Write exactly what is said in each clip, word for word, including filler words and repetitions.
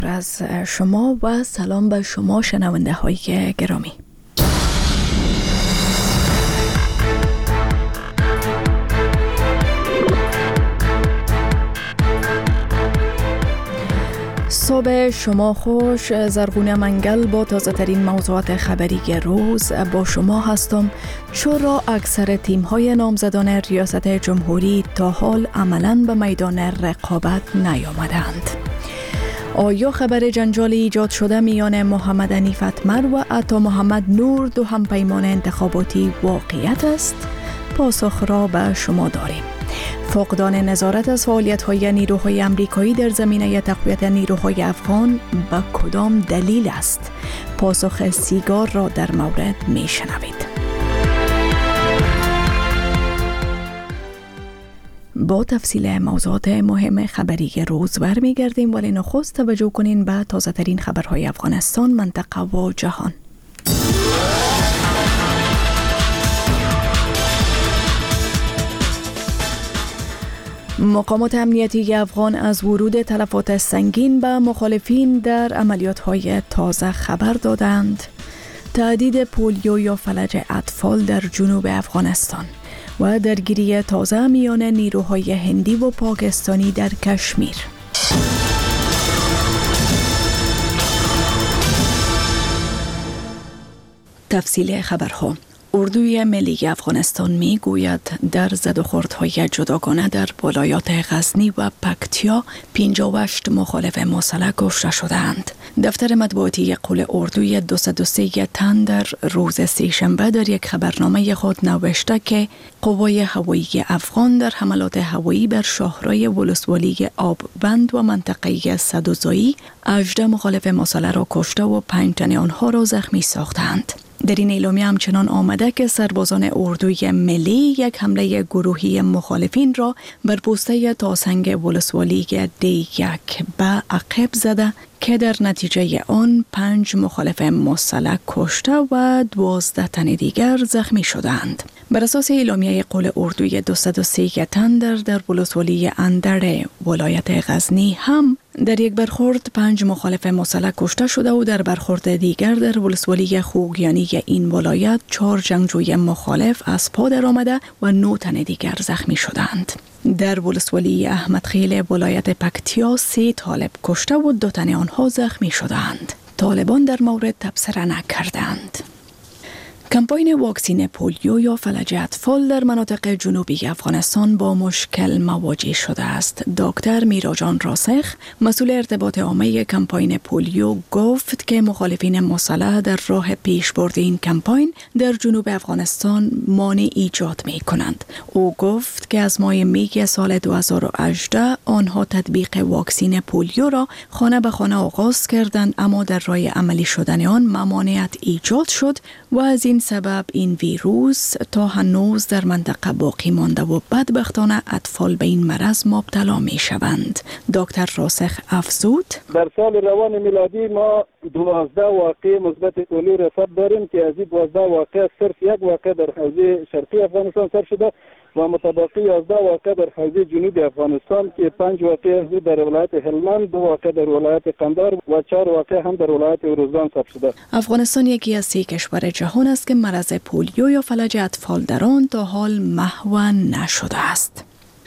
از شما و سلام به شما شنونده های گرامی. صبح شما خوش. زرغونه منگل با تازه ترین موضوعات خبری روز با شما هستم. چرا اکثر تیم های نامزدان ریاست جمهوری تا حال عملاً به میدان رقابت نیامدند؟ آیا خبر جنجال ایجاد شده میان محمد حنیف اتمر و عطا محمد نور دو همپیمان انتخاباتی واقعیت است؟ پاسخ را به شما داریم. فقدان نظارت از فعالیت‌های نیروهای امریکایی در زمینه تقویت نیروهای افغان به کدام دلیل است؟ پاسخ سیگار را در مورد می‌شنوید. با تفصیل موضوعات مهم خبری روز برمیگردیم، ولی نخست توجه کنین به تازه ترین خبرهای افغانستان، منطقه و جهان. مقامات امنیتی افغان از ورود تلفات سنگین به مخالفین در عملیات‌های تازه خبر دادند. تهدید پولیو یا فلج اطفال در جنوب افغانستان و درگیری تازه میان نیروهای هندی و پاکستانی در کشمیر. تفصیل خبرها. اردوی ملی افغانستان می گوید در زد و خوردهای جداگانه در ولایات غزنی و پکتیا پنجاه و هشت مخالف مسلح کشته شدند. دفتر مطبوعاتی قول اردوی دویست و سه تن در روز سه‌شنبه در یک خبرنامه خود نوشته که قوای هوایی افغان در حملات هوایی بر شاهرای ولسوالی آببند و منطقه صدوزایی هجده مخالف مسلح را کشته و پنج تن آنها را زخمی ساختند. در این اعلامیه همچنان آمده که سربازان اردوی ملی یک حمله گروهی مخالفین را بر پوسته تاسنگ ولسوالی دی یک به عقب زده که در نتیجه آن پنج مخالف مسلح کشته و دوازده تن دیگر زخمی شدند. بر اساس اعلامیه قول اردوی دویست و سه تن در در ولسوالی اندر ولایت غزنی هم در یک برخورد پنج مخالف مسلح کشته شده و در برخورد دیگر در ولسوالی خوگیانی این ولایت چهار جنگجوی مخالف از پا در آمده و نه تن دیگر زخمی شدند. در ولسوالی احمد خیل ولایت پکتیا سه طالب کشته و دو تن آنها زخمی شدند. طالبان در مورد تبصره نکردند. کمپاین واکسین پولیو یا فلج اطفال در مناطق جنوبی افغانستان با مشکل مواجه شده است. دکتر میراجان راسخ، مسئول ارتباط عامه کمپاین پولیو، گفت که مخالفین مسلح در راه پیشبرد این کمپاین در جنوب افغانستان مانع ایجاد می کنند. او گفت که از ماه می سال دو هزار و هجده آنها تطبیق واکسین پولیو را خانه به خانه آغاز کردند، اما در راه عملی شدن آن ممانعت ایجاد شد و از این سبب این ویروس تا هنوز در منطقه باقی مانده و بدبختانه اطفال به این مرض مبتلا می شوند. دکتر راسخ افزود: در سال روان میلادی ما دوازده واقعه مثبت پولیو رصد داریم که از این دوازده واقعه صرف یک واقعه در حوزه شرقی افغانستان ثبت شده و متبقی یازده واقعه در حوزه جنوبی افغانستان که پنج واقعه در ولایت هلمند، دو واقعه در ولایت قندهار و چهار واقعه هم در ولایت روزگان ثبت شده. افغانستان یکی از سه کشور جهان است که مرض پولیو یا فلج اطفال در آن تا حال محو نشده است.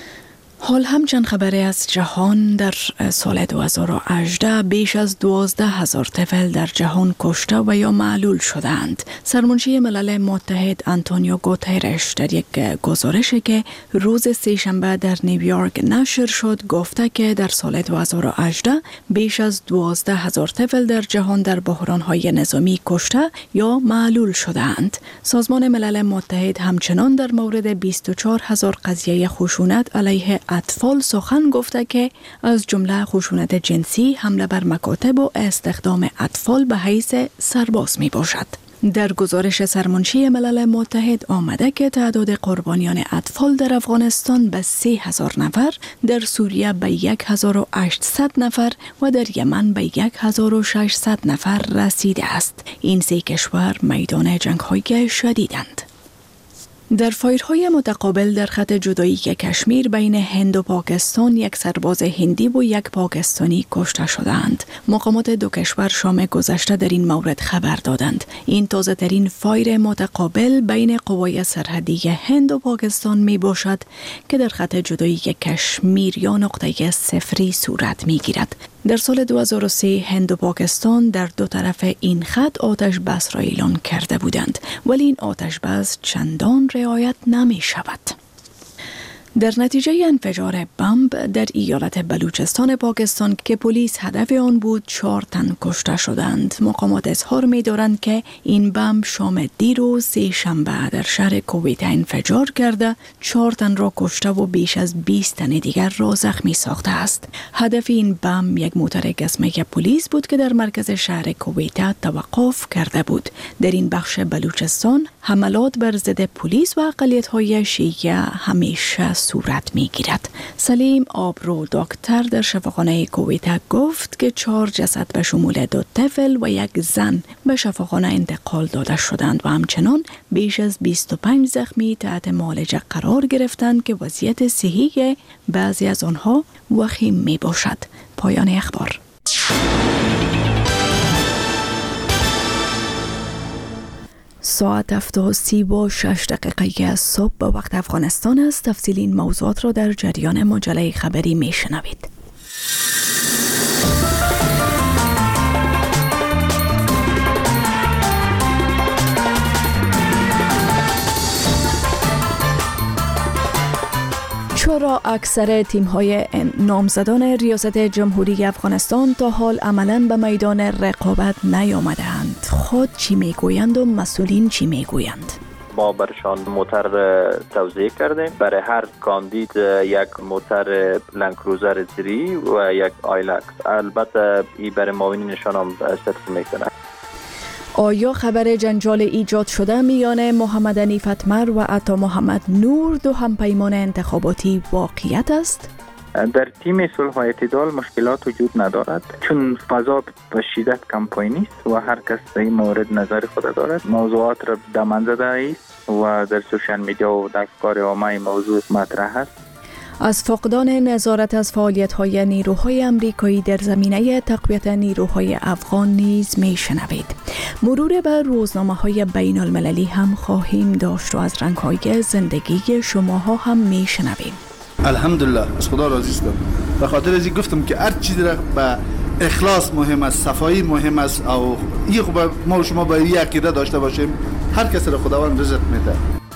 حال هم چند خبری از جهان. در سال دو هزار و هجده بیش از دوازده هزار طفل در جهان کشته و یا معلول شدند. سرمنشی ملل متحد آنتونیو گوترش در یک گزارشی که روز سه‌شنبه در نیویورک نشر شد گفته که در سال دو هزار و هجده بیش از دوازده هزار طفل در جهان در بحران‌های نظامی کشته یا معلول شدند. سازمان ملل متحد همچنان در مورد بیست و چهار هزار قضیه خشونت علیه اطفال سخن گفته که از جمله خشونت جنسی، حمله بر مکاتب و استخدام اطفال به حیث سرباز می باشد. در گزارش سرمنشی ملل متحد آمده که تعداد قربانیان اطفال در افغانستان به سه هزار نفر، در سوریه به یک هزار و هشتصد نفر و در یمن به یک هزار و ششصد نفر رسیده است. این سه کشور میدان جنگ‌های شدیدند. در فایرهای متقابل در خط جدایی کشمیر بین هند و پاکستان یک سرباز هندی و یک پاکستانی کشته شدند. مقامات دو کشور شام گذشته در این مورد خبر دادند. این تازه ترین فایر متقابل بین قوای سرحدی هند و پاکستان می باشد که در خط جدایی کشمیر یا نقطه صفری صورت می گیرد. در سال دو هزار و سه هند و پاکستان در دو طرف این خط آتش بس را اعلان کرده بودند، ولی این آتش بس چندان رعایت نمی شود. در نتیجه انفجار بمب در ایالت بلوچستان پاکستان که پلیس هدف آن بود، چهار تن کشته شدند. مقامات اظهار می دارند که این بمب شام دیروز سه شنبه در شهر کویت انفجار کرده، چهار تن را کشته و بیش از بیست تن دیگر را زخمی ساخته است. هدف این بمب یک موتر گزمه پلیس بود که در مرکز شهر کویت توقف کرده بود. در این بخش بلوچستان حملات بر ضد پلیس و اقلیت‌های شیعه همیشه صورت می گیرد. سلیم آبرو دکتر در شفاخانه کویت گفت که چهار جسد به شمول دو طفل و یک زن به شفاخانه انتقال داده شدند و همچنان بیش از بیست و پنج زخمی تحت معالجه قرار گرفتند که وضعیت صحی بعضی از آنها وخیم می باشد. پایان اخبار. ساعت هفت و سی و شش دقیقه صبح به وقت افغانستان است. تفصیل این موضوعات را در جریان مجله خبری می شنوید. چرا اکثر تیم‌های نامزدان ریاست جمهوری افغانستان تا حال عملاً به میدان رقابت نیامده‌اند؟ خود چی میگویند و مسئولین چی میگویند؟ ما برشان موتر توزیع کردیم. برای هر کاندید یک موتر لندکروزر زیری و یک آیلکس. البته این برای معاونینشان هم صدق میکنه. آیا خبر جنجال ایجاد شده میان محمد حنیف اتمر و عطا محمد نور، دو همپیمان انتخاباتی، واقعیت است؟ در تیم صلح و اعتدال مشکلات وجود ندارد، چون فضا به شدت کمپاینی است و هر کس در این مورد نظر خود دارد. موضوعات را دامن زده است و در سوشال میدیا و در افکار عامه موضوع مطرح است. از فقدان نظارت از فعالیت‌های نیروهای امریکایی در زمینه تقویت نیروهای افغان نیز می‌شنوید. مرور بر روزنامه‌های بین المللی هم خواهیم داشت و از رنگ‌های زندگی شماها هم می‌شنویم. الحمدلله از خدا راضی هستم. به خاطر از این گفتم که هر چیزی را به اخلاص مهم است، صفایی مهم است و این خوب ما و شما باید یک عقیده داشته باشیم. هر کس را خداوند رزق میده.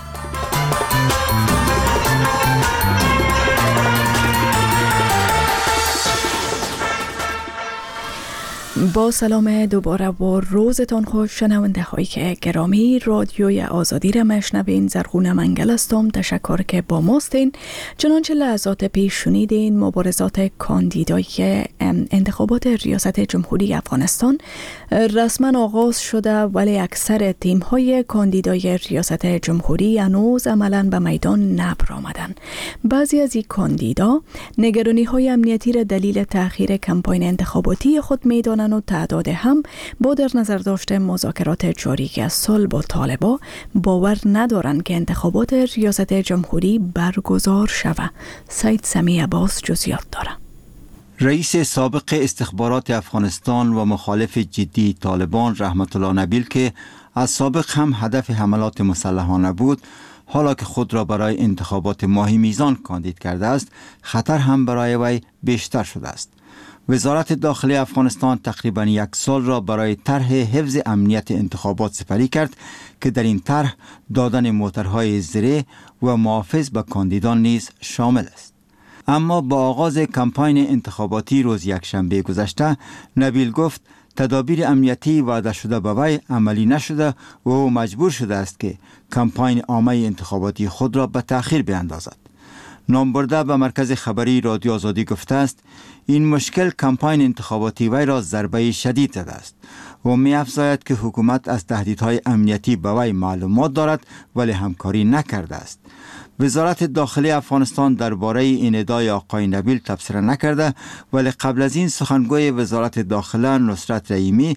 با سلام دوباره و روزتان خوش شنونده های که گرامی، رادیوی آزادی را مشنوین. زرغون منگل هستم. تشکر که با ماستین. چنانچه لحظات پیش شنیدین مبارزات کاندیدای انتخابات ریاست جمهوری افغانستان رسما آغاز شده، ولی اکثر تیم های کاندیدای ریاست جمهوری هنوز عملاً به میدان نبرآمدن. بعضی از این کاندیدا نگرانی های امنیتی را دلیل تأخیر کمپاین انتخاباتی خود میدانند و تعداد هم با در نظر داشته مذاکرات جاری از صلح با طالبان باور ندارند که انتخابات ریاست جمهوری برگزار شود. سید سمی عباس جزئیات دارد. رئیس سابق استخبارات افغانستان و مخالف جدی طالبان رحمت الله نبیل که از سابق هم هدف حملات مسلحانه بود، حالا که خود را برای انتخابات ماهی میزان کاندید کرده است، خطر هم برای وی بیشتر شده است. وزارت داخلی افغانستان تقریباً یک سال را برای طرح حفظ امنیت انتخابات سپری کرد که در این طرح دادن موترهای زره و محافظ به کاندیدان نیز شامل است. اما با آغاز کمپاین انتخاباتی روز یکشنبه گذشته، نبیل گفت تدابیر امنیتی وعده شده به وی عملی نشده و او مجبور شده است که کمپاین عامه انتخاباتی خود را به تأخیر بیاندازد. نامبرده به مرکز خبری رادیو آزادی گفته است این مشکل کمپاین انتخاباتی وی را ضربه شدید زده است و می افزاید که حکومت از تهدیدهای امنیتی به وی معلومات دارد ولی همکاری نکرده است. وزارت داخلی افغانستان درباره این ادعای آقای نبیل تبصره نکرده، ولی قبل از این سخنگوی وزارت داخله نصرت رحیمی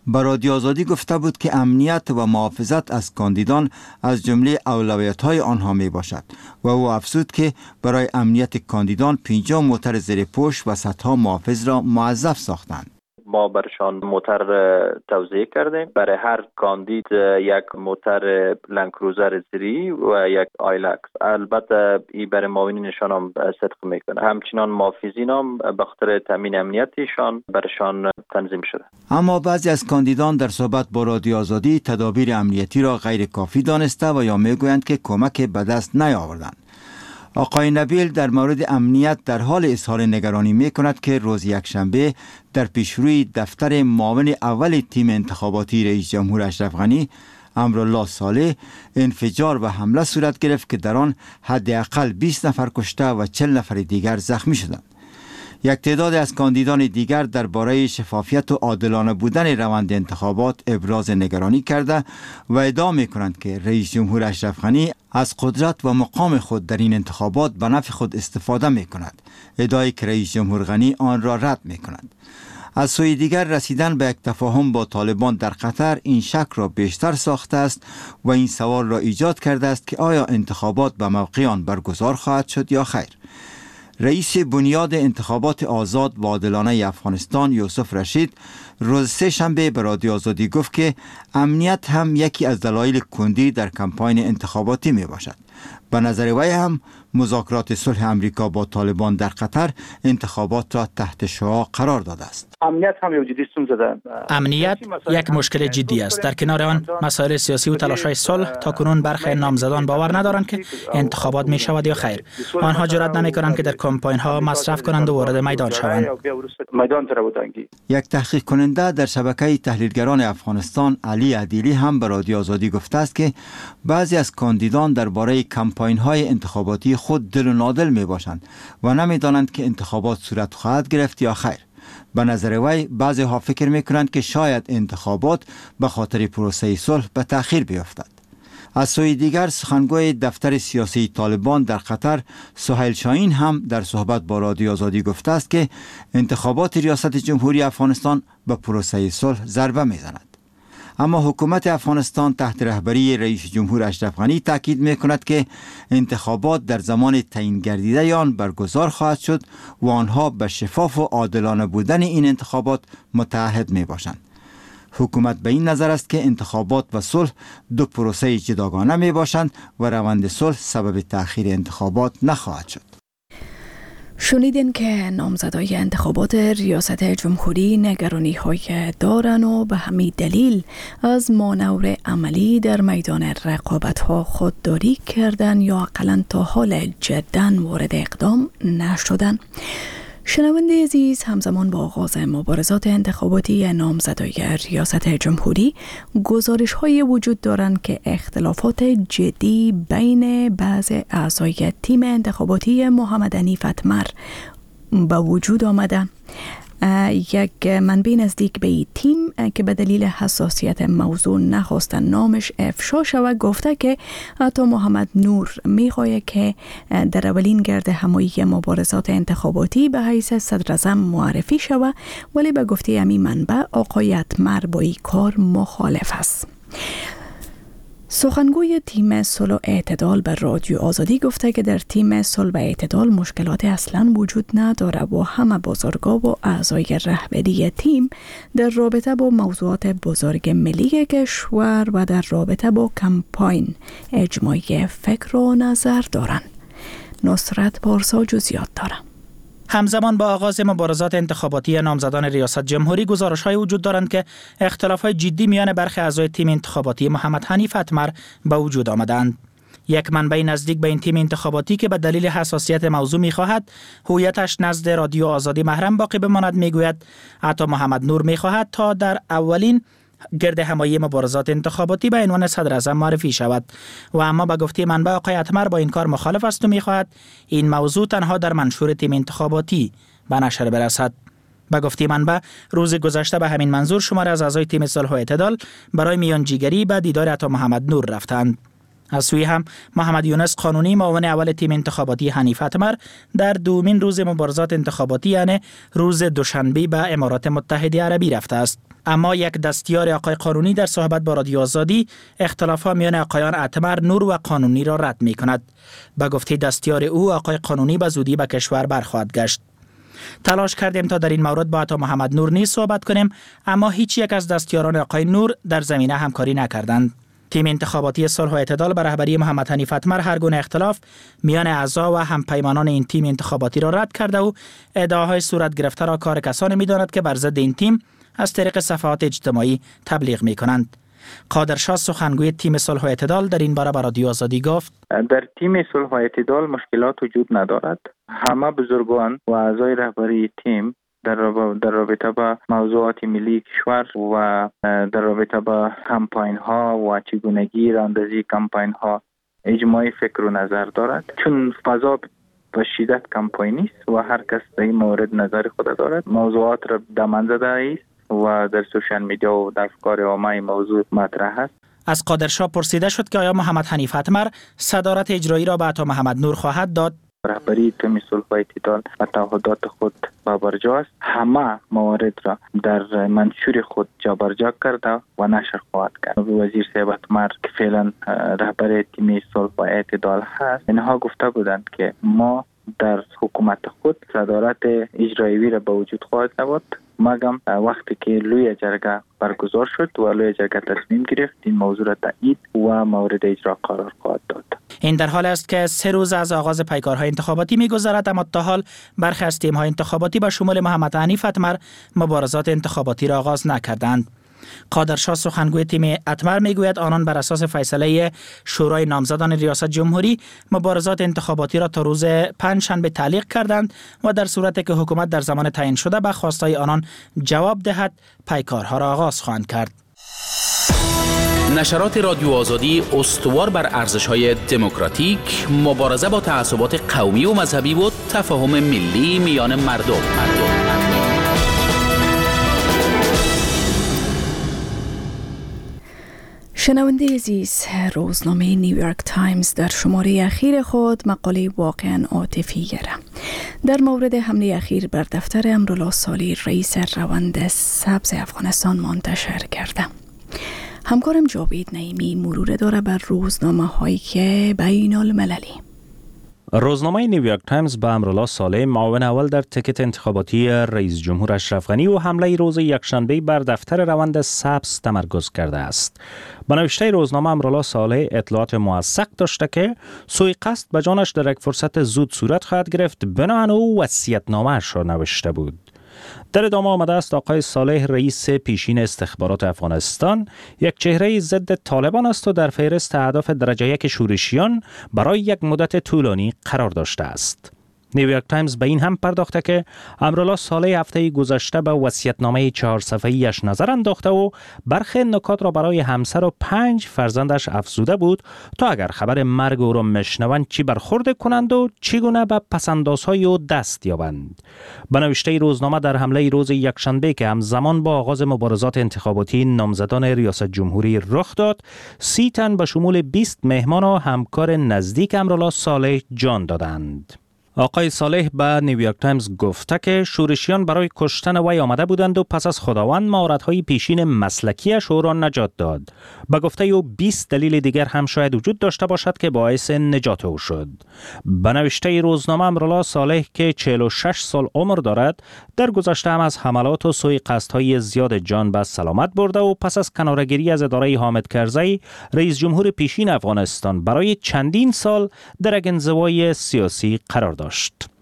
به رادیو آزادی گفته بود که امنیت و محافظت از کاندیدان از جمله اولویت‌های آنها می باشد و او افزود که برای امنیت کاندیدان پنجاه موتر زیر پوش و صدها محافظ را موظف ساختند. ما برشان موتر توزیع کردیم. برای هر کاندید یک موتر لندکروزر زیری و یک آیلکس. البته این برای معاونینشان هم صدق میکنه. همچنان محافظین هم به خاطر تامین امنیتشان برشان تنظیم شده. اما بعضی از کاندیدان در صحبت با رادیو آزادی تدابیر امنیتی را غیر کافی دانسته و یا میگویند که کمک به دست نیاوردند. آقای نبیل در مورد امنیت در حال اظهار نگرانی می کند که روز یکشنبه در پیشروی دفتر معاون اول تیم انتخاباتی رئیس جمهور اشرف غنی امرالله صالح انفجار و حمله صورت گرفت که در آن حداقل بیست نفر کشته و چهل نفر دیگر زخمی شدند. یک تعداد از کاندیدان دیگر درباره شفافیت و عادلانه بودن روند انتخابات ابراز نگرانی کرده و ادعا می‌کنند که رئیس جمهور اشرف غنی از قدرت و مقام خود در این انتخابات به نفع خود استفاده می‌کند. ادعای که رئیس جمهور غنی آن را رد می‌کند. از سوی دیگر رسیدن به یک تفاهم با طالبان در قطر این شک را بیشتر ساخته است و این سوال را ایجاد کرده است که آیا انتخابات به موقع آن برگزار خواهد شد یا خیر. رئیس بنیاد انتخابات آزاد و عادلانه افغانستان یوسف رشید روز سه شنبه به رادیو آزادی گفت که امنیت هم یکی از دلایل کندی در کمپاین انتخاباتی می باشد. به نظر وی هم مذاکرات صلح امریکا با طالبان در قطر انتخابات را تحت شعاع قرار داده است. امنیت هم یو جدی ستونزه ده. امنیت یک مشکل جدی است. در کنار آن مسائل سیاسی و تلاش‌های صلح تا کنون برخی نامزدان باور ندارند که انتخابات می شود یا خیر. آنها جرئت نمی‌کنند که در کمپاین ها مصرف کنند و وارد میدان شوند. یک تحقیق کننده در شبکه تحلیلگران افغانستان علی عدیلی هم به رادیو آزادی گفته است که بعضی از کاندیدان درباره کمپاین های انتخاباتی خود دل و نادل می باشند و نمی دانند که انتخابات صورت خواهد گرفت یا خیر. به نظر وی بعضی ها فکر می کنند که شاید انتخابات به خاطر پروسه صلح به تأخیر بیفتد. از سوی دیگر سخنگوی دفتر سیاسی طالبان در قطر سهیل شاهین هم در صحبت با رادیو آزادی گفته است که انتخابات ریاست جمهوری افغانستان به پروسه صلح ضربه می زند. اما حکومت افغانستان تحت رهبری رئیس جمهور اشرف غنی تاکید می کند که انتخابات در زمان تعیین گردیده آن برگزار خواهد شد و آنها به شفاف و عادلانه بودن این انتخابات متعهد می باشند. حکومت به این نظر است که انتخابات و صلح دو پروسه جداگانه می باشند و روند صلح سبب تأخیر انتخابات نخواهد شد. شنیدین که نامزدای انتخابات ریاست جمهوری نگرانی های دارن و به همین دلیل از مانور عملی در میدان رقابت ها خودداری کردن یا اقلا تا حال جداً وارد اقدام نشدن. شنونده عزیز، همزمان با آغاز مبارزات انتخاباتی نامزدای ریاست جمهوری گزارش های وجود دارند که اختلافات جدی بین بعض اعضای تیم انتخاباتی محمد حنیف اتمر به وجود آمده. یک منبع نزدیک به این تیم که به دلیل حساسیت موضوع نخواستن نامش افشا شود گفته که عطا محمد نور میخواهد که در اولین گرد همایی مبارزات انتخاباتی به حیث صدر اعظم معرفی شود، ولی به گفته همین منبع آقای اتمر با این کار مخالف است. سخنگوی تیم صلح و اعتدال به رادیو آزادی گفته که در تیم صلح و اعتدال مشکلات اصلا وجود نداره و همه بزرگا و اعضای رهبری تیم در رابطه با موضوعات بزرگ ملی کشور و در رابطه با کمپاین اجماعی فکر و نظر دارند. نصرت پارسا جزئیات داره. همزمان با آغاز مبارزات انتخاباتی نامزدان ریاست جمهوری گزارش‌های وجود دارند که اختلاف‌های جدی میان برخی اعضای تیم انتخاباتی محمد حنیف اتمر به وجود آمدند. یک منبع نزدیک به این تیم انتخاباتی که به دلیل حساسیت موضوع می‌خواهد هویتش نزد رادیو آزادی محرم باقی بماند میگوید عطا محمد نور می‌خواهد تا در اولین گرد همایی مبارزات انتخاباتی به عنوان صدر اعظم معرفی شود و اما به گفته منبع آقای اتمر با این کار مخالف است و می‌خواهد این موضوع تنها در منشور تیم انتخاباتی به نشر برسد. به گفته منبع روز گذشته به همین منظور شمار از اعضای تیم صلح و اعتدال برای میانجیگری به دیدار عطا محمد نور رفتند. از سوی هم محمد یونس قانونی معاون اول تیم انتخاباتی حنیف اتمر در دومین روز مبارزات انتخاباتی یعنی روز دوشنبه به امارات متحده عربی رفته است. اما یک دستیار آقای قانونی در صحبت با رادیو آزادی اختلافات میان آقایان اتمر، نور و قانونی را رد می کند. به گفته دستیار او، آقای قانونی به زودی به کشور برخواهد گشت. تلاش کردیم تا در این مورد با عطا محمد نور نیز صحبت کنیم، اما هیچ یک از دستیاران آقای نور در زمینه همکاری نکردند. تیم انتخاباتی صلح و اعتدال به رهبری محمد حنیف اتمر هر گونه اختلاف میان اعضا و همپیمانان این تیم انتخاباتی را رد کرده و ادعاهای صورت گرفته را کار کسانی می‌داند که بر ضد این تیم از طریق صفحات اجتماعی تبلیغ می‌کنند. قادرشاه سخنگوی تیم صلح و اعتدال در این باره به رادیو آزادی گفت: در تیم صلح و اعتدال مشکلات وجود ندارد. همه بزرگان و اعضای رهبری تیم در در رابطه با موضوعات ملی کشور و در رابطه با کمپاین ها و چگونگی راندازی کمپاین ها اجماعی فکر و نظر دارد، چون فضا به شدت کمپاینی است و هر کس در این مورد نظر خود دارد. موضوعات را دامن زده است و در سوشال میدیا و در افکار عامه موضوع مطرح است. از قادرشاه پرسیده شد که آیا محمد حنیف اتمر صدارت اجرایی را به عطا محمد نور خواهد داد. رهبری تیم صلح و اعتدال و تعهدات خود بابرجا است. همه موارد را در منشور خود جابرجا کرده و نشر خواهد کرد. وزیر صاحب اتمر که فعلا رهبر تیم صلح و اعتدال هست، اینها گفته بودند که ما در حکومت خود صدارت اجرایی را به وجود خواهد آورد، مگم وقتی که لوی جرگه برگزار شد و لوی جرگه تصمیم گرفت این موضوع را تایید و مورد اجرا قرار خواهد داد. این در حال است که سه روز از آغاز پیکارهای انتخاباتی می‌گذرد، اما تا حال برخی از تیم‌های انتخاباتی به شمول محمد حنیف اتمر مبارزات انتخاباتی را آغاز نکردند. قادرشاه سخنگوی تیم اتمر میگوید آنان بر اساس فیصله شورای نامزدان ریاست جمهوری مبارزات انتخاباتی را تا روز پنجشنبه تعلیق کردند و در صورتی که حکومت در زمان تعیین شده به خواستهای آنان جواب دهد پیکارها را آغاز خواهند کرد. نشرات رادیو آزادی استوار بر ارزش‌های دموکراتیک، مبارزه با تعصبات قومی و مذهبی و تفاهم ملی میان مردم. مردم. شنونده عزیز، روزنامه نیویورک تایمز در شماره اخیر خود مقاله واقعا عاطفی گره در مورد حمله اخیر بر دفتر امرالله صالح رئیس روند سبز افغانستان منتشر کرده. همکارم جاوید نعیمی مرور داره بر روزنامه هایی که بین المللی. روزنامه نیویورک تایمز به امرالله صالح معاون اول در تیکت انتخاباتی رئیس جمهور اشرف غنی و حمله روز یکشنبه بر دفتر روند سبز تمرکز کرده است. به نوشته روزنامه امرالله صالح اطلاعات موثق داشته که سوء قصد به جانش در یک فرصت زود صورت خواهد گرفت، بنابراین او وصیت‌نامه‌اش را نوشته بود. در ادامه آمده است آقای صالح رئیس پیشین استخبارات افغانستان یک چهره ضد طالبان است و در فهرست اهداف درجه یک شورشیان برای یک مدت طولانی قرار داشته است. نیویورک تایمز به این هم پرداخته که امرالله صالح هفته گذشته به وصیت‌نامه چهار صفحه‌ایش نظر انداخته و برخی نکات را برای همسر و پنج فرزندش افزوده بود تا اگر خبر مرگ او را میشنوند چی برخورد کنند و چگونه به پس‌اندازهای او دست یابند. به نوشته روزنامه در حمله روز یکشنبه که همزمان با آغاز مبارزات انتخاباتی نامزدان ریاست جمهوری رخ داد، سی تن به شمول بیست مهمان و همکار نزدیک امرالله صالح جان دادند. آقای صالح به نیویورک تایمز گفته که شورشیان برای کشتن وی آمده بودند و پس از خداوند مهارت‌های پیشین مسلکیش او را نجات داد. به گفته او بیست دلیل دیگر هم شاید وجود داشته باشد که باعث نجات او شد. به نوشته روزنامه امرالله صالح که چهل و شش سال عمر دارد، در گذشته هم از حملات و سوء قصدهای زیاد جان به سلامت برده و پس از کناره‌گیری از اداره حامد کرزی رئیس جمهور پیشین افغانستان برای چندین سال در یک انزوای سیاسی قرار داشت.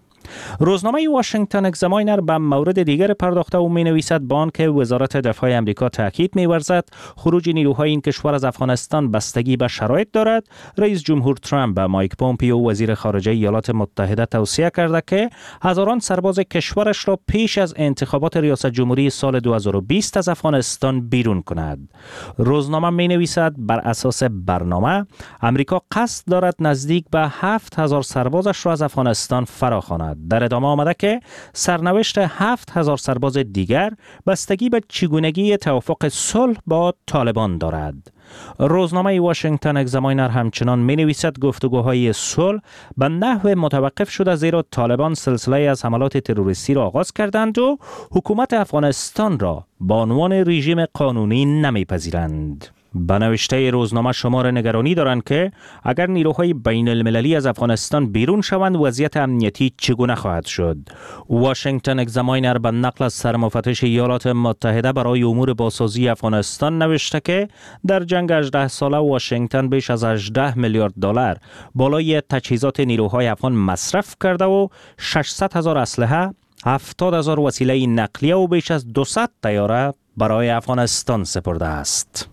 روزنامه واشنگتن اگزاماینر به مورد دیگر پرداخته و می نویسد با آنکه وزارت دفاع آمریکا تاکید می ورزد خروج نیروهای این کشور از افغانستان بستگی به شرایط دارد، رئیس جمهور ترامپ به مایک پومپیو وزیر خارجه ایالات متحده توصیه کرده که هزاران سرباز کشورش را پیش از انتخابات ریاست جمهوری سال دو هزار و بیست از افغانستان بیرون کند. روزنامه می نویسد بر اساس برنامه آمریکا قصد دارد نزدیک به هفت هزار سربازش را از افغانستان فراخواند. دارد. در ادامه آمده که سرنوشت هفت هزار سرباز دیگر بستگی به چگونگی توافق صلح با طالبان دارد. روزنامه واشنگتن اگزاماینر همچنان می نویسد گفتگوهای صلح به نحو متوقف شده زیرا طالبان سلسله از حملات تروریستی را آغاز کردند و حکومت افغانستان را به عنوان رژیم قانونی نمیپذیرند. به نوشته روزنامه شمار نگرانی دارند که اگر نیروهای بین المللی از افغانستان بیرون شوند وضعیت امنیتی چگونه خواهد شد. واشنگتن اگزاماینر به نقل از سرمفتش ایالات متحده برای امور بازسازی افغانستان نوشته که در جنگ هجده ساله واشنگتن بیش از هجده میلیارد دلار بالای تجهیزات نیروهای افغان مصرف کرده و ششصد هزار اسلحه، هفتاد هزار وسیله نقلیه و بیش از دویست طیاره برای افغانستان سپرده است.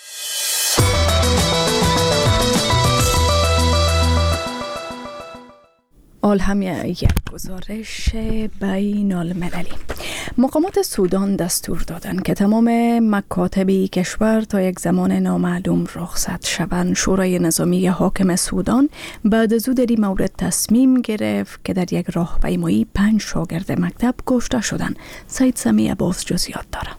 آل هم یک گزارش بین المللی. مقامات سودان دستور دادند که تمام مکاتب کشور تا یک زمان نامعلوم رخصت شوند. شورای نظامی حاکم سودان بعد از او در این مورد تصمیم گرفت که در یک راهپیمایی پنج شاگرد مکتب کشته شدند. سید سمی عباس جزئیات دارد.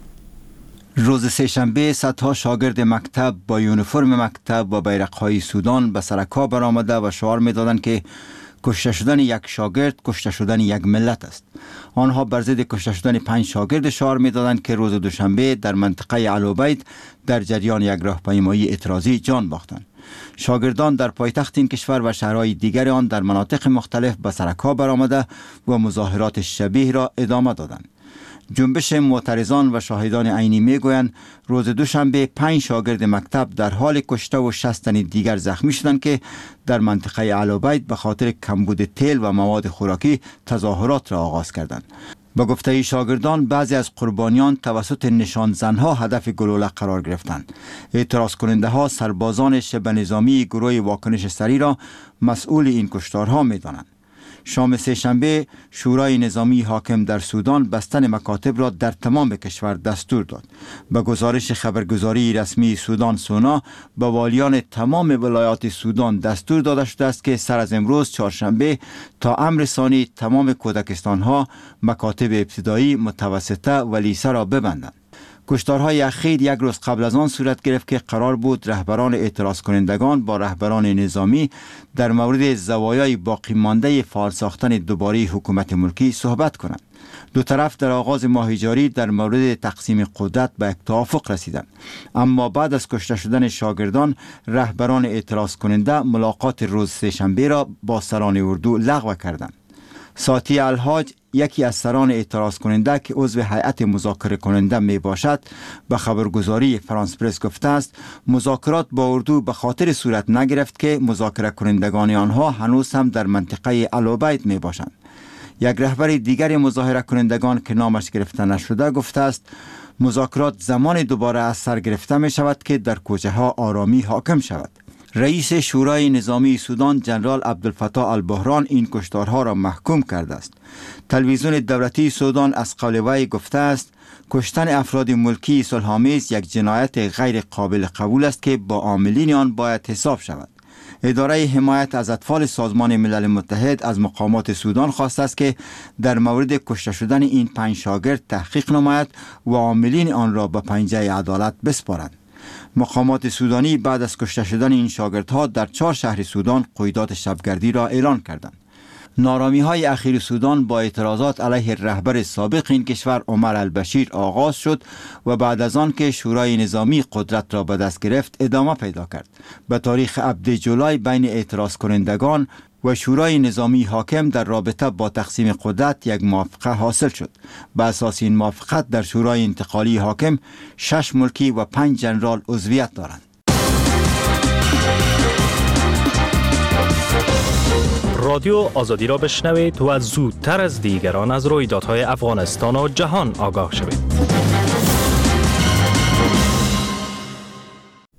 روز سه‌شنبه صدها شاگرد مکتب با یونیفرم مکتب و بیرق‌های سودان به سرکا برآمده و شعار می‌دادند که کشته شدن یک شاگرد کشته شدن یک ملت است. آنها بر ضد کشته شدن پنج شاگرد شعار می‌دادند که روز دوشنبه در منطقه علوبید در جریان یک راهپیمایی اعتراضی جان باختند. شاگردان در پایتخت این کشور و شهرهای دیگر آن در مناطق مختلف به سرکا برآمده و مظاهرات شبیه را ادامه دادند. جنبش معترضان و شاهدان عینی میگویند روز دوشنبه پنج شاگرد مکتب در حال کشته و شصت تن دیگر زخمی شدند که در منطقه علوبید به خاطر کمبود تیل و مواد خوراکی تظاهرات را آغاز کردند. با گفته شاگردان بعضی از قربانیان توسط نشان زنها هدف گلوله قرار گرفتند. اعتراض کننده ها سربازان شبه نظامی گروه واکنش سریع را مسئول این کشتارها می‌دانند. شام سه‌شنبه شورای نظامی حاکم در سودان بستن مکاتب را در تمام کشور دستور داد. به گزارش خبرگزاری رسمی سودان سونا به والیان تمام ولایات سودان دستور داده شده است که سر از امروز چهارشنبه تا امر ثانی تمام کودکستان‌ها مکاتب ابتدایی، متوسطه و لیسه را ببندند. کشتارهای اخیر یک روز قبل از آن صورت گرفت که قرار بود رهبران اعتراض کنندگان با رهبران نظامی در مورد زوایای باقی مانده فعال ساختن دوباره حکومت ملکی صحبت کنند. دو طرف در آغاز ماه جاری در مورد تقسیم قدرت به یک توافق رسیدند، اما بعد از کشته شدن شاگردان رهبران اعتراض کننده ملاقات روز سه‌شنبه را با سران اردو لغو کردند. ساتی الحاج یکی از سران اعتراض کننده که عضو هیئت مذاکره کننده می باشد به خبرگزاری فرانس پرس گفته است مذاکرات با اردو به خاطر صورت نگرفت که مذاکره کنندگان آنها هنوز هم در منطقه علوبید می باشند. یک رهبر دیگر مظاهره کنندگان که نامش گرفته نشده گفته است مذاکرات زمان دوباره از سر گرفته می شود که در کوچه ها آرامی حاکم شود. رئیس شورای نظامی سودان جنرال عبدالفتاح البحران این کشتارها را محکوم کرده است. تلویزیون دولتی سودان از قول وی گفته است کشتن افراد ملکی صلح‌آمیز یک جنایت غیر قابل قبول است که با عاملین آن باید حساب شود. اداره حمایت از اطفال سازمان ملل متحد از مقامات سودان خواسته است که در مورد کشته شدن این پنج شاگرد تحقیق نماید و عاملین آن را به پنجه عدالت بسپارند. مقامات سودانی بعد از کشته شدن این شاگردها در چهار شهر سودان قیودات شبگردی را اعلان کردند. نارامی های اخیر سودان با اعتراضات علیه رهبر سابق این کشور عمر البشیر آغاز شد و بعد از آن که شورای نظامی قدرت را به دست گرفت ادامه پیدا کرد. به تاریخ هفدهم جولای بین اعتراض کنندگان و شورای نظامی حاکم در رابطه با تقسیم قدرت یک موافقه حاصل شد. به اساس این موافقت در شورای انتقالی حاکم شش ملکی و پنج جنرال عضویت دارند. رادیو آزادی را بشنوید و زودتر از دیگران از رویدادهای افغانستان و جهان آگاه شوید.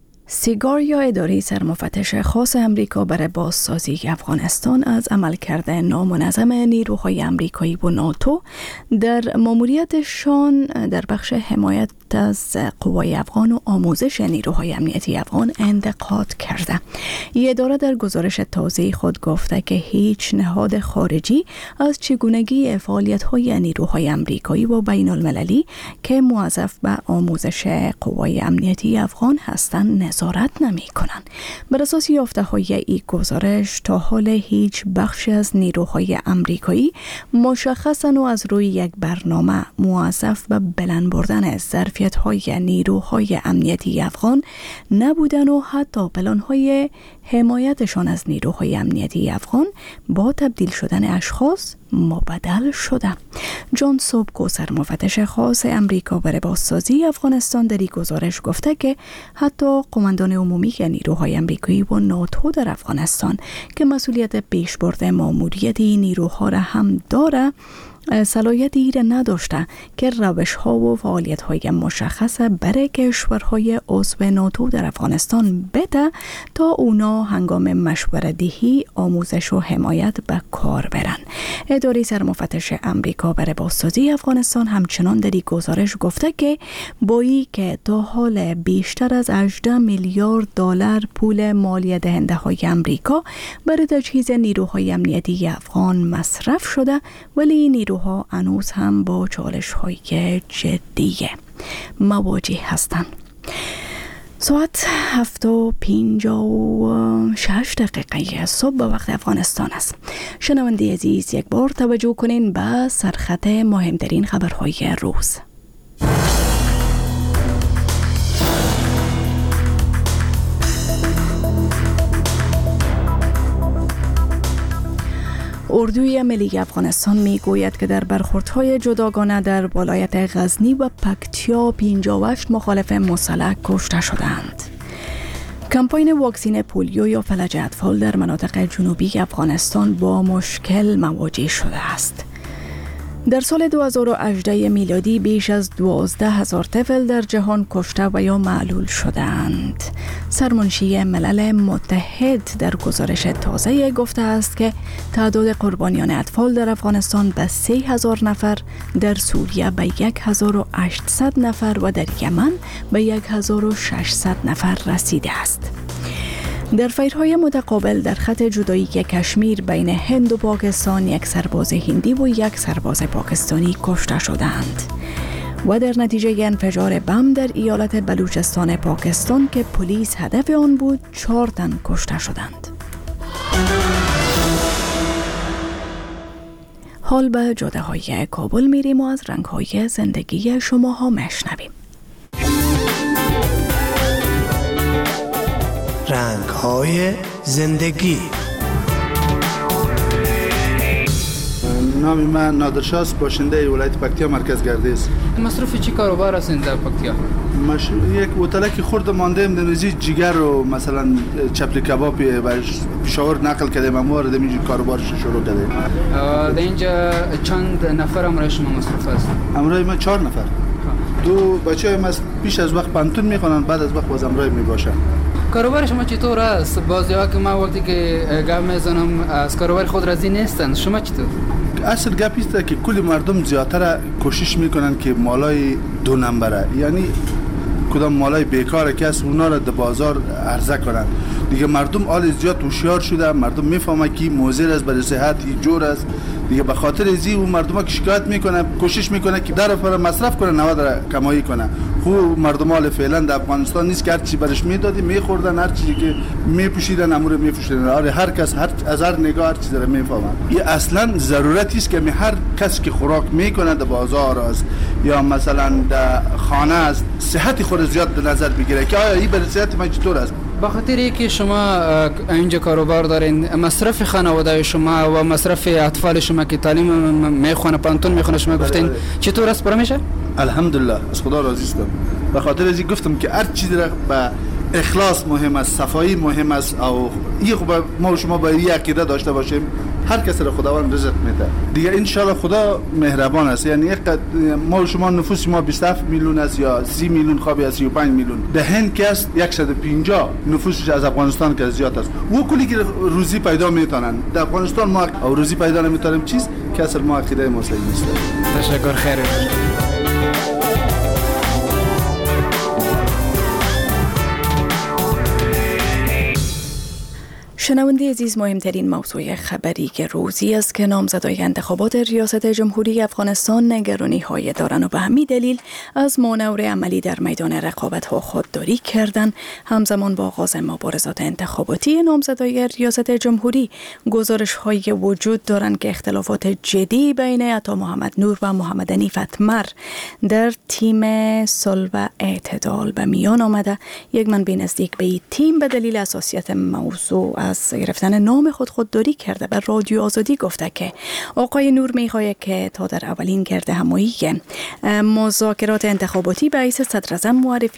سیگار یا اداره سرمفتش خاص امریکا برای بازسازی افغانستان از عملکرد نامنظم نیروهای امریکایی و ناتو در ماموریتشان در بخش حمایت از قوای افغان و آموزش نیروهای امنیتی افغان انتقاد کرده. این اداره در گزارش تازه خود گفته که هیچ نهاد خارجی از چگونگی فعالیت‌های نیروهای امریکایی و بین المللی که موظف به آموزش قوای امنیتی افغان هستند نظارت نمی‌کنند. بر اساس یافته‌های این گزارش تا حال هیچ بخشی از نیروهای امریکایی مشخصاً و از روی یک برنامه موظف به بلند بردن ظرفیت‌های نیروهای امنیتی افغان نبودن و حتی پلان‌های حمایتشان از نیروهای امنیتی افغان با تبدیل شدن اشخاص مبدل شده. جان سوبکو سرمفتش خاص امریکا برای بازسازی افغانستان در این گزارش گفته که حتی قماندان عمومی نیروهای امریکایی و ناتو در افغانستان که مسئولیت پیشبرد ماموریت نیروها را هم داره صلاحیتی را نداشته که روش ها و فعالیت های مشخص برای کشورهای عضو ناتو در افغانستان بده تا اونا هنگام مشورت دهی آموزش و حمایت به کار برن. اداره سرمفتش امریکا برای بازسازی افغانستان همچنان در این گزارش گفته که با این که تا حال بیشتر از هجده میلیارد دلار پول مالیه دهنده های امریکا برای تجهیز نیروهای امنیتی افغان مصرف شده، ولی نیروها هنوز هم با چالش های جدی مواجه هستند. ساعت هفت و پنجاه و شش دقیقه صبح به وقت افغانستان است. شنونده عزیز، یک بار توجه کنین به سرخط مهمترین خبرهای روز. اردوی ملی افغانستان می گوید که در برخوردهای جداگانه در ولایت غزنی و پکتیا پنجاه و هشت مخالف مسلح کشته شدند. کمپاین واکسین پولیو یا فلج اطفال در مناطق جنوبی افغانستان با مشکل مواجه شده است. در سال دو هزار و هجده میلادی بیش از دوازده هزار طفل در جهان کشته و یا معلول شدند. سرمنشی ملل متحد در گزارش تازه گفته است که تعداد قربانیان اطفال در افغانستان به سه هزار نفر، در سوریه به یک هزار و هشتصد نفر و در یمن به یک هزار و ششصد نفر رسیده است. در فایرهای متقابل در خط جدایی کشمیر بین هند و پاکستان یک سرباز هندی و یک سرباز پاکستانی کشته شدند و در نتیجه انفجار بم در ایالت بلوچستان پاکستان که پلیس هدف آن بود چهار تن کشته شدند. حال به جاده های کابل میریم و از رنگ های زندگی شما ها میشنویم. رنگ های زندگی. نام من نادرشاست، باشنده ولایت پکتیا مرکز گردیز. مصرف چی کاروبار هستین در پکتیا؟ مش... یک هتلکی خورده مانده دنیزی جگر و مثلا چپلی کبابی و پیشاور نقل کردیم، ما رو دمیج کاروبارش شروع کردیم. در اینجا چند نفر امروز شما مصرف هست؟ امروز ما چهار نفر. دو بچه هم از پیش از وقت پانتون میخونن، بعد از وقت باز امروز میباشن. کاروبار شما چطور است؟ بعضی‌ها که ما وقتی که گپ میزنم از کاروبار خود راضی نیستند، شما چطور؟ اصل گپ است که کل مردم زیاتر کوشش میکنن که مالای دو نمبره، یعنی کدام مالای بیکاره که است اونا را در بازار عرضه کنن. دیگه مردم حال زیاد هوشیار شده، مردم میفهمه که مضر است برای صحت، جور است. دیگه به خاطر ازی اون مردم که شکایت میکنه، کوشش میکنه که در پر مصرف کنه، نود را کمایی کنه. خو مردم حال فعلا در افغانستان نیست که هر چی برش میدادی میخوردن، هر چیزی که میپوشیدن امور میپوشیدن. آره هر کس هر از هر نگاه هر چیز را میفهمه. این اصلا ضرورتی است که هر کس که خوراک میکنه در بازار است یا مثلا در خانه است، صحت خود زیاد در نظر بگیره که آیا این برای صحت من چطور است. به خاطر اینکه شما اینجا کاروبار دارین، مصرف خانواده شما و مصرف اطفال شما که تعلیم میخونه، پانتون میخونه، شما گفتین چطور است؟ برا میشه؟ الحمدلله، از خدا راضی هستم. به خاطر ازی گفتم که هر چیزی را به اخلاص مهم است، صفایی مهم است، او این خب ما شما باید یک عقیده داشته باشیم هر کس را خداوند رزق میده دیگه. ان شاء الله خدا مهربان است. یعنی یک ما شما نفوس ما بیست و هفت میلیون است یا سی میلیون خوابی است، سی و پنج میلیون. به هند که است صد و پنجاه نفوسش از افغانستان که زیاد است. و کلی که روزی پیدا میتونن در افغانستان ما او روزی پیدا نمیتونیم چیز که اصل ما عقیده ما صحیح نیست. تشکر، خیر. شنونده عزیز، مهمترین موضوع خبری که روزی است که نامزدای انتخابات ریاست جمهوری افغانستان نگرانی های دارند و به همین دلیل از مانور عملی در میدان رقابت ها خودداری کردند. همزمان با آغاز مبارزات انتخاباتی نامزدای ریاست جمهوری گزارش های وجود دارند که اختلافات جدی بین عطا محمد نور و محمد حنیف اتمر در تیم صلح و اعتدال به میان آمده. یک منبع نزدیک به این تیم به دلیل حساسیت موضوع از گرفتن نام خود خودداری کرده. به رادیو آزادی گفته که آقای نور میخواهد که تا در اولین گرد همایی مذاکرات انتخاباتی به حیث صدراعظم معرفی